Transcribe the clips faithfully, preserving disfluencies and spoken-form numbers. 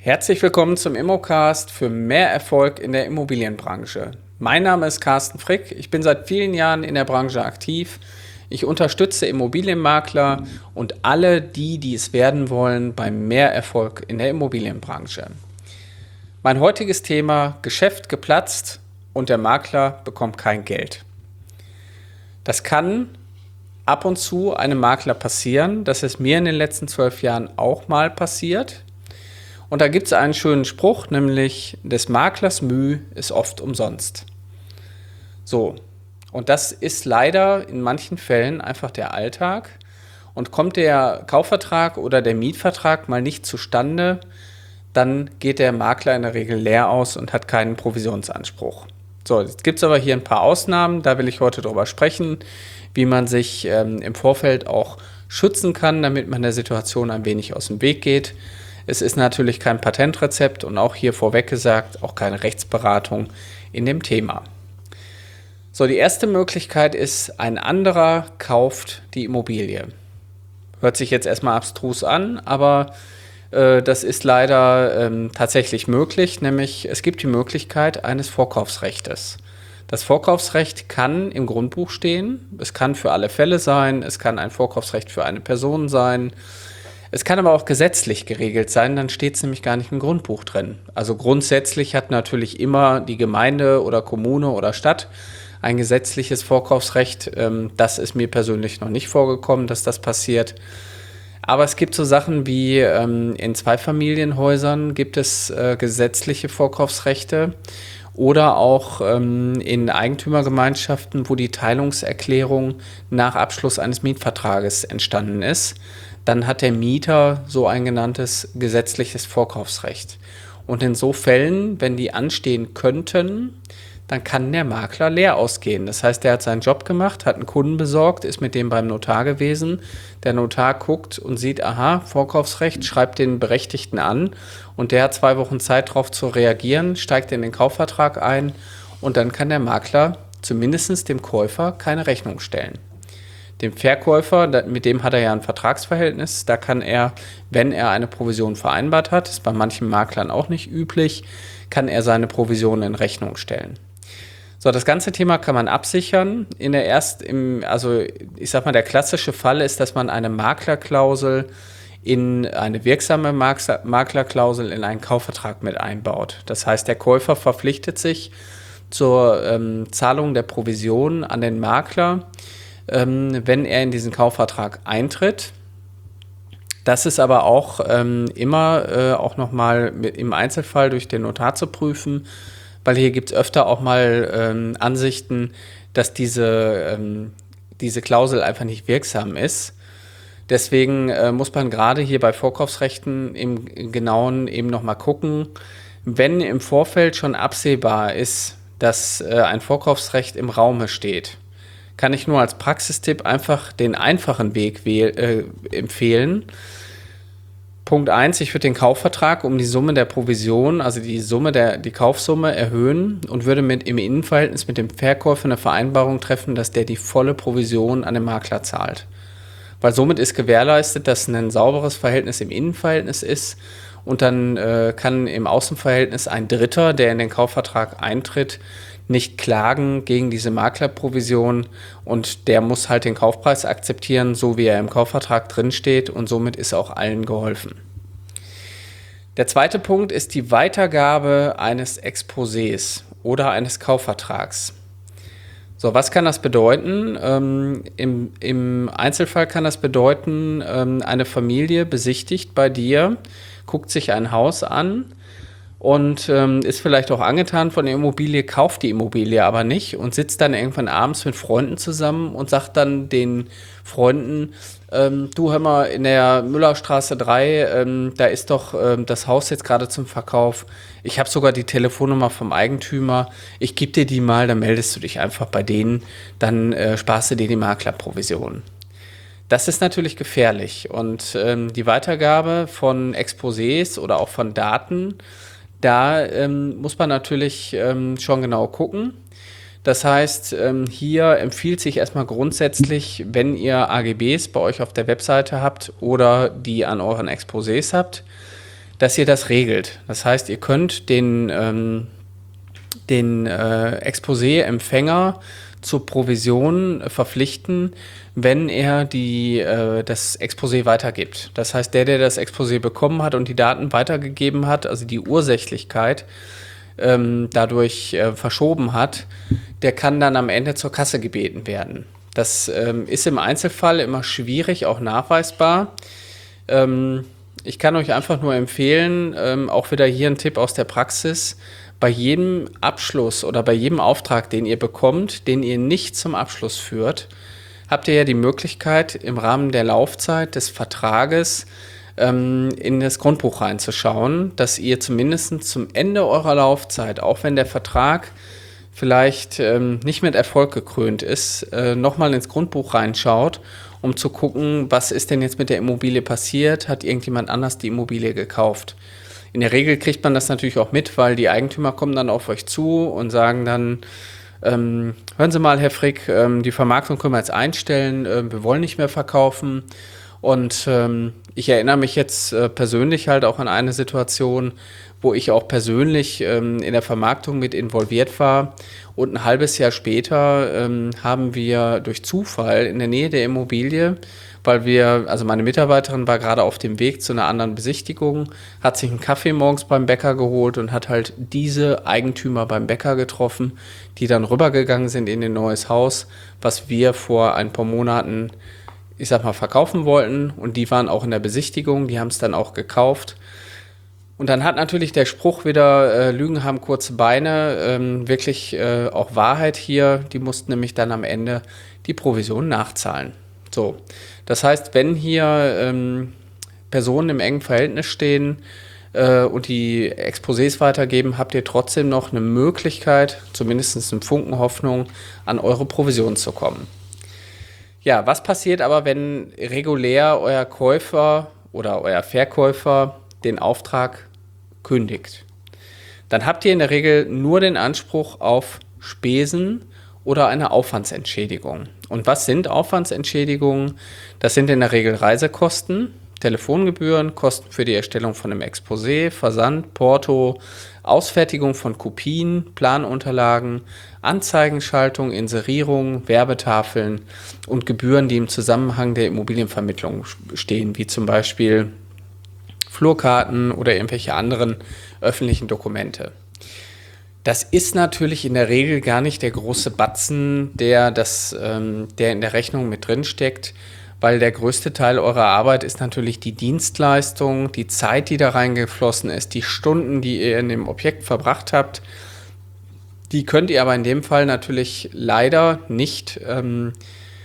Herzlich willkommen zum Immocast für mehr Erfolg in der Immobilienbranche. Mein Name ist Carsten Frick, ich bin seit vielen Jahren in der Branche aktiv. Ich unterstütze Immobilienmakler und alle die, die es werden wollen, beim Mehrerfolg in der Immobilienbranche. Mein heutiges Thema: Geschäft geplatzt und der Makler bekommt kein Geld. Das kann ab und zu einem Makler passieren. Das ist mir in den letzten zwölf Jahren auch mal passiert. Und da gibt es einen schönen Spruch, nämlich: des Maklers Mühe ist oft umsonst. So, und das ist leider in manchen Fällen einfach der Alltag. Und kommt der Kaufvertrag oder der Mietvertrag mal nicht zustande, dann geht der Makler in der Regel leer aus und hat keinen Provisionsanspruch. So, jetzt gibt es aber hier ein paar Ausnahmen, da will ich heute drüber sprechen, wie man sich ähm, im Vorfeld auch schützen kann, damit man der Situation ein wenig aus dem Weg geht. Es ist natürlich kein Patentrezept und auch hier vorweg gesagt, auch keine Rechtsberatung in dem Thema. So, die erste Möglichkeit ist, ein anderer kauft die Immobilie. Hört sich jetzt erstmal abstrus an, aber äh, das ist leider ähm, tatsächlich möglich, nämlich es gibt die Möglichkeit eines Vorkaufsrechtes. Das Vorkaufsrecht kann im Grundbuch stehen, es kann für alle Fälle sein, es kann ein Vorkaufsrecht für eine Person sein. Es kann aber auch gesetzlich geregelt sein, dann steht es nämlich gar nicht im Grundbuch drin. Also grundsätzlich hat natürlich immer die Gemeinde oder Kommune oder Stadt ein gesetzliches Vorkaufsrecht. Das ist mir persönlich noch nicht vorgekommen, dass das passiert. Aber es gibt so Sachen wie in Zweifamilienhäusern gibt es gesetzliche Vorkaufsrechte oder auch in Eigentümergemeinschaften, wo die Teilungserklärung nach Abschluss eines Mietvertrages entstanden ist. Dann hat der Mieter so ein genanntes gesetzliches Vorkaufsrecht. Und in so Fällen, wenn die anstehen könnten, dann kann der Makler leer ausgehen. Das heißt, der hat seinen Job gemacht, hat einen Kunden besorgt, ist mit dem beim Notar gewesen. Der Notar guckt und sieht, aha, Vorkaufsrecht, schreibt den Berechtigten an und der hat zwei Wochen Zeit darauf zu reagieren, steigt in den Kaufvertrag ein und dann kann der Makler zumindest dem Käufer keine Rechnung stellen. Dem Verkäufer, mit dem hat er ja ein Vertragsverhältnis, da kann er, wenn er eine Provision vereinbart hat, ist bei manchen Maklern auch nicht üblich, kann er seine Provision in Rechnung stellen. So, das ganze Thema kann man absichern. In der erst, im, also ich sag mal, der klassische Fall ist, dass man eine Maklerklausel in eine wirksame Maklerklausel in einen Kaufvertrag mit einbaut. Das heißt, der Käufer verpflichtet sich zur ähm, Zahlung der Provision an den Makler, wenn er in diesen Kaufvertrag eintritt. Das ist aber auch ähm, immer äh, auch nochmal im Einzelfall durch den Notar zu prüfen, weil hier gibt es öfter auch mal ähm, Ansichten, dass diese, ähm, diese Klausel einfach nicht wirksam ist. Deswegen äh, muss man gerade hier bei Vorkaufsrechten im Genauen eben nochmal gucken, wenn im Vorfeld schon absehbar ist, dass äh, ein Vorkaufsrecht im Raume steht, kann ich nur als Praxistipp einfach den einfachen Weg wähl- äh, empfehlen. Punkt eins, ich würde den Kaufvertrag um die Summe der Provision, also die Summe der die Kaufsumme erhöhen und würde mit im Innenverhältnis mit dem Verkäufer eine Vereinbarung treffen, dass der die volle Provision an den Makler zahlt. Weil somit ist gewährleistet, dass ein sauberes Verhältnis im Innenverhältnis ist und dann äh, kann im Außenverhältnis ein Dritter, der in den Kaufvertrag eintritt, nicht klagen gegen diese Maklerprovision und der muss halt den Kaufpreis akzeptieren, so wie er im Kaufvertrag drinsteht und somit ist auch allen geholfen. Der zweite Punkt ist die Weitergabe eines Exposés oder eines Kaufvertrags. So, was kann das bedeuten? Ähm, im, im Einzelfall kann das bedeuten, ähm, eine Familie besichtigt bei dir, guckt sich ein Haus an, und ähm, ist vielleicht auch angetan von der Immobilie, kauft die Immobilie aber nicht und sitzt dann irgendwann abends mit Freunden zusammen und sagt dann den Freunden, ähm, du hör mal, in der Müllerstraße drei, ähm, da ist doch ähm, das Haus jetzt gerade zum Verkauf. Ich habe sogar die Telefonnummer vom Eigentümer. Ich gebe dir die mal, dann meldest du dich einfach bei denen, dann äh, sparst du dir die Maklerprovision. Das ist natürlich gefährlich und ähm, die Weitergabe von Exposés oder auch von Daten, da ähm, muss man natürlich ähm, schon genau gucken. Das heißt, ähm, hier empfiehlt sich erstmal grundsätzlich, wenn ihr A G Bs bei euch auf der Webseite habt oder die an euren Exposés habt, dass ihr das regelt. Das heißt, ihr könnt den, ähm, den äh, Exposé-Empfänger zur Provision äh, verpflichten, wenn er die, äh, das Exposé weitergibt. Das heißt, der, der das Exposé bekommen hat und die Daten weitergegeben hat, also die Ursächlichkeit ähm, dadurch äh, verschoben hat, der kann dann am Ende zur Kasse gebeten werden. Das ähm, ist im Einzelfall immer schwierig, auch nachweisbar. Ähm, ich kann euch einfach nur empfehlen, ähm, auch wieder hier ein Tipp aus der Praxis, bei jedem Abschluss oder bei jedem Auftrag, den ihr bekommt, den ihr nicht zum Abschluss führt, habt ihr ja die Möglichkeit, im Rahmen der Laufzeit des Vertrages ähm, in das Grundbuch reinzuschauen, dass ihr zumindest zum Ende eurer Laufzeit, auch wenn der Vertrag vielleicht ähm, nicht mit Erfolg gekrönt ist, äh, nochmal ins Grundbuch reinschaut, um zu gucken, was ist denn jetzt mit der Immobilie passiert, hat irgendjemand anders die Immobilie gekauft. In der Regel kriegt man das natürlich auch mit, weil die Eigentümer kommen dann auf euch zu und sagen dann, ähm, hören Sie mal, Herr Frick, ähm, die Vermarktung können wir jetzt einstellen, äh, wir wollen nicht mehr verkaufen. Und ähm, ich erinnere mich jetzt äh, persönlich halt auch an eine Situation, wo ich auch persönlich ähm, in der Vermarktung mit involviert war. Und ein halbes Jahr später ähm, haben wir durch Zufall in der Nähe der Immobilie, weil wir, also meine Mitarbeiterin war gerade auf dem Weg zu einer anderen Besichtigung, hat sich einen Kaffee morgens beim Bäcker geholt und hat halt diese Eigentümer beim Bäcker getroffen, die dann rübergegangen sind in ein neues Haus, was wir vor ein paar Monaten, ich sag mal, verkaufen wollten. Und die waren auch in der Besichtigung, die haben es dann auch gekauft. Und dann hat natürlich der Spruch wieder, äh, Lügen haben kurze Beine, ähm, wirklich äh, auch Wahrheit hier. Die mussten nämlich dann am Ende die Provision nachzahlen. So, das heißt, wenn hier ähm, Personen im engen Verhältnis stehen äh, und die Exposés weitergeben, habt ihr trotzdem noch eine Möglichkeit, zumindest einen Funken Hoffnung, an eure Provision zu kommen. Ja, was passiert aber, wenn regulär euer Käufer oder euer Verkäufer den Auftrag kündigt? Dann habt ihr in der Regel nur den Anspruch auf Spesen oder eine Aufwandsentschädigung. Und was sind Aufwandsentschädigungen? Das sind in der Regel Reisekosten, Telefongebühren, Kosten für die Erstellung von einem Exposé, Versand, Porto, Ausfertigung von Kopien, Planunterlagen, Anzeigenschaltung, Inserierung, Werbetafeln und Gebühren, die im Zusammenhang der Immobilienvermittlung stehen, wie zum Beispiel Flurkarten oder irgendwelche anderen öffentlichen Dokumente. Das ist natürlich in der Regel gar nicht der große Batzen, der, das, ähm, der in der Rechnung mit drin steckt, weil der größte Teil eurer Arbeit ist natürlich die Dienstleistung, die Zeit, die da reingeflossen ist, die Stunden, die ihr in dem Objekt verbracht habt. Die könnt ihr aber in dem Fall natürlich leider nicht ähm,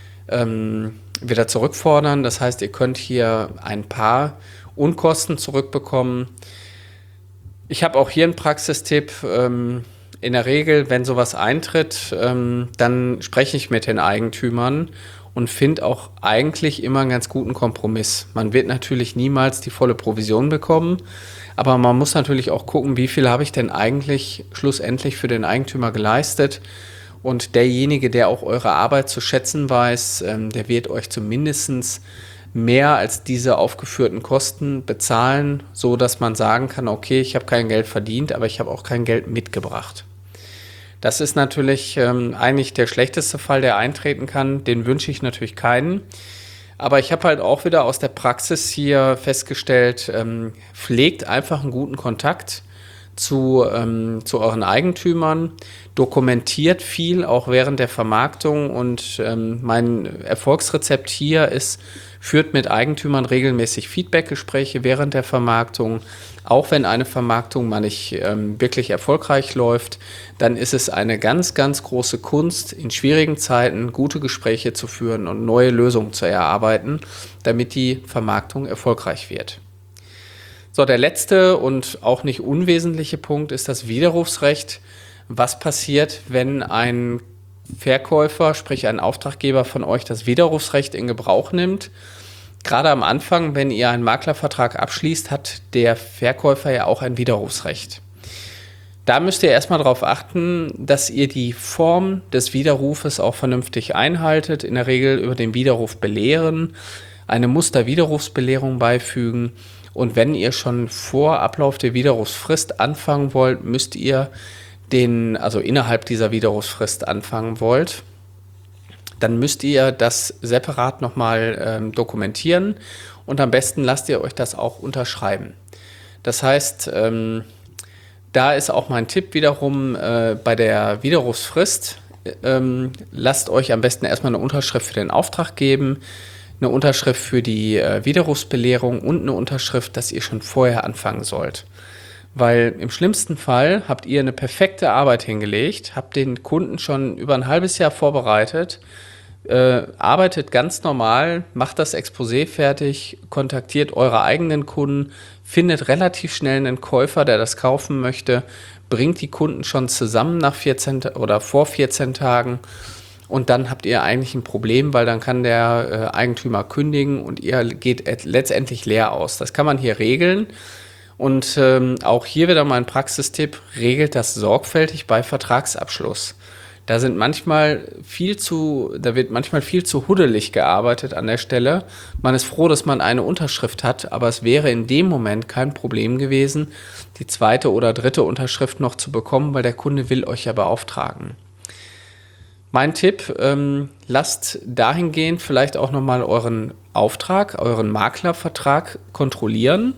ähm, wieder zurückfordern. Das heißt, ihr könnt hier ein paar Unkosten zurückbekommen. Ich habe auch hier einen Praxistipp. Ähm, in der Regel, wenn sowas eintritt, ähm, dann spreche ich mit den Eigentümern und finde auch eigentlich immer einen ganz guten Kompromiss. Man wird natürlich niemals die volle Provision bekommen, aber man muss natürlich auch gucken, wie viel habe ich denn eigentlich schlussendlich für den Eigentümer geleistet. Und derjenige, der auch eure Arbeit zu schätzen weiß, ähm, der wird euch zumindest mehr als diese aufgeführten Kosten bezahlen, so dass man sagen kann, okay, ich habe kein Geld verdient, aber ich habe auch kein Geld mitgebracht. Das ist natürlich ähm, eigentlich der schlechteste Fall, der eintreten kann. Den wünsche ich natürlich keinen. Aber ich habe halt auch wieder aus der Praxis hier festgestellt, ähm, pflegt einfach einen guten Kontakt zu, ähm, zu euren Eigentümern, dokumentiert viel, auch während der Vermarktung. Und ähm, mein Erfolgsrezept hier ist, führt mit Eigentümern regelmäßig Feedbackgespräche während der Vermarktung. Auch wenn eine Vermarktung mal nicht ähm, wirklich erfolgreich läuft, dann ist es eine ganz, ganz große Kunst, in schwierigen Zeiten gute Gespräche zu führen und neue Lösungen zu erarbeiten, damit die Vermarktung erfolgreich wird. So, der letzte und auch nicht unwesentliche Punkt ist das Widerrufsrecht. Was passiert, wenn ein Verkäufer, sprich ein Auftraggeber von euch, das Widerrufsrecht in Gebrauch nimmt? Gerade am Anfang, wenn ihr einen Maklervertrag abschließt, hat der Verkäufer ja auch ein Widerrufsrecht. Da müsst ihr erstmal darauf achten, dass ihr die Form des Widerrufes auch vernünftig einhaltet. In der Regel über den Widerruf belehren, eine Musterwiderrufsbelehrung beifügen Und wenn ihr schon vor Ablauf der Widerrufsfrist anfangen wollt, müsst ihr den, also innerhalb dieser Widerrufsfrist anfangen wollt, dann müsst ihr das separat nochmal ähm, dokumentieren und am besten lasst ihr euch das auch unterschreiben. Das heißt, ähm, da ist auch mein Tipp wiederum äh, bei der Widerrufsfrist, ähm, lasst euch am besten erstmal eine Unterschrift für den Auftrag geben, eine Unterschrift für die äh, Widerrufsbelehrung und eine Unterschrift, dass ihr schon vorher anfangen sollt. Weil im schlimmsten Fall habt ihr eine perfekte Arbeit hingelegt, habt den Kunden schon über ein halbes Jahr vorbereitet, äh, arbeitet ganz normal, macht das Exposé fertig, kontaktiert eure eigenen Kunden, findet relativ schnell einen Käufer, der das kaufen möchte, bringt die Kunden schon zusammen nach vierzehn oder vor vierzehn Tagen und dann habt ihr eigentlich ein Problem, weil dann kann der äh, Eigentümer kündigen und ihr geht letztendlich leer aus. Das kann man hier regeln. Und ähm, auch hier wieder mein Praxistipp, regelt das sorgfältig bei Vertragsabschluss. Da sind manchmal viel zu, da wird manchmal viel zu huddelig gearbeitet an der Stelle. Man ist froh, dass man eine Unterschrift hat, aber es wäre in dem Moment kein Problem gewesen, die zweite oder dritte Unterschrift noch zu bekommen, weil der Kunde will euch ja beauftragen. Mein Tipp, ähm, lasst dahingehend vielleicht auch nochmal euren Auftrag, euren Maklervertrag kontrollieren.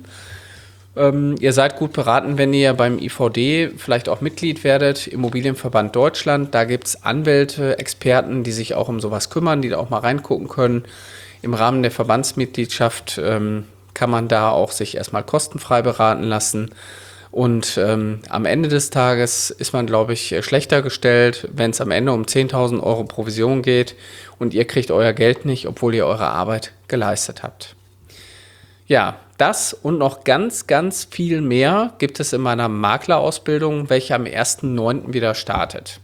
Ähm, ihr seid gut beraten, wenn ihr beim I V D vielleicht auch Mitglied werdet, Immobilienverband Deutschland. Da gibt es Anwälte, Experten, die sich auch um sowas kümmern, die da auch mal reingucken können. Im Rahmen der Verbandsmitgliedschaft ähm, kann man da auch sich erstmal kostenfrei beraten lassen. Und ähm, am Ende des Tages ist man, glaube ich, schlechter gestellt, wenn es am Ende um zehntausend Euro Provision geht und ihr kriegt euer Geld nicht, obwohl ihr eure Arbeit geleistet habt. Ja, das und noch ganz, ganz viel mehr gibt es in meiner Maklerausbildung, welche am ersten neunten wieder startet.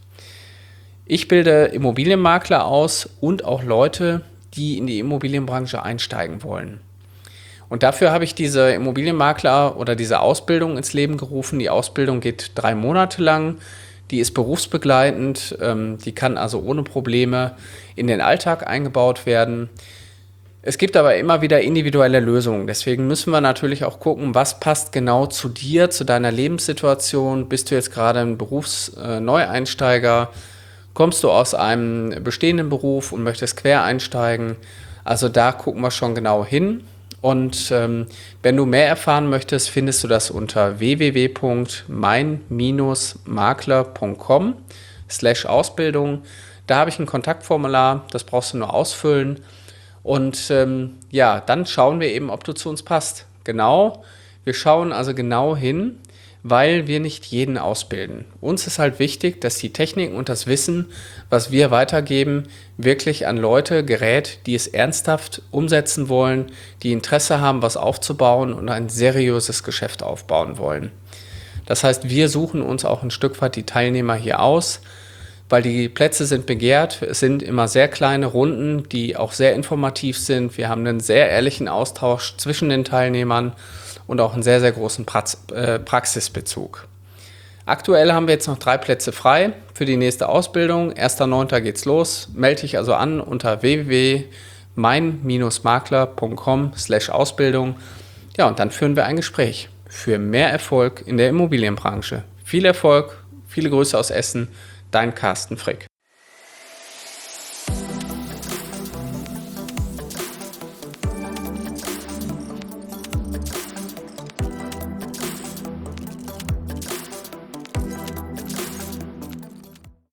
Ich bilde Immobilienmakler aus und auch Leute, die in die Immobilienbranche einsteigen wollen. Und dafür habe ich diese Immobilienmakler oder diese Ausbildung ins Leben gerufen. Die Ausbildung geht drei Monate lang. Die ist berufsbegleitend. Die kann also ohne Probleme in den Alltag eingebaut werden. Es gibt aber immer wieder individuelle Lösungen. Deswegen müssen wir natürlich auch gucken, was passt genau zu dir, zu deiner Lebenssituation. Bist du jetzt gerade ein Berufsneueinsteiger? Kommst du aus einem bestehenden Beruf und möchtest quer einsteigen? Also da gucken wir schon genau hin. Und ähm, wenn du mehr erfahren möchtest, findest du das unter w w w punkt mein makler punkt com slash Ausbildung. Da habe ich ein Kontaktformular, das brauchst du nur ausfüllen. Und ähm, ja, dann schauen wir eben, ob du zu uns passt. Genau, wir schauen also genau hin, weil wir nicht jeden ausbilden. Uns ist halt wichtig, dass die Techniken und das Wissen, was wir weitergeben, wirklich an Leute gerät, die es ernsthaft umsetzen wollen, die Interesse haben, was aufzubauen und ein seriöses Geschäft aufbauen wollen. Das heißt, wir suchen uns auch ein Stück weit die Teilnehmer hier aus, weil die Plätze sind begehrt. Es sind immer sehr kleine Runden, die auch sehr informativ sind. Wir haben einen sehr ehrlichen Austausch zwischen den Teilnehmern und auch einen sehr, sehr großen Praxisbezug. Aktuell haben wir jetzt noch drei Plätze frei für die nächste Ausbildung. erster neunter geht's los. Melde dich also an unter w w w punkt mein makler punkt com slash Ausbildung. Ja, und dann führen wir ein Gespräch für mehr Erfolg in der Immobilienbranche. Viel Erfolg, viele Grüße aus Essen. Dein Carsten Frick.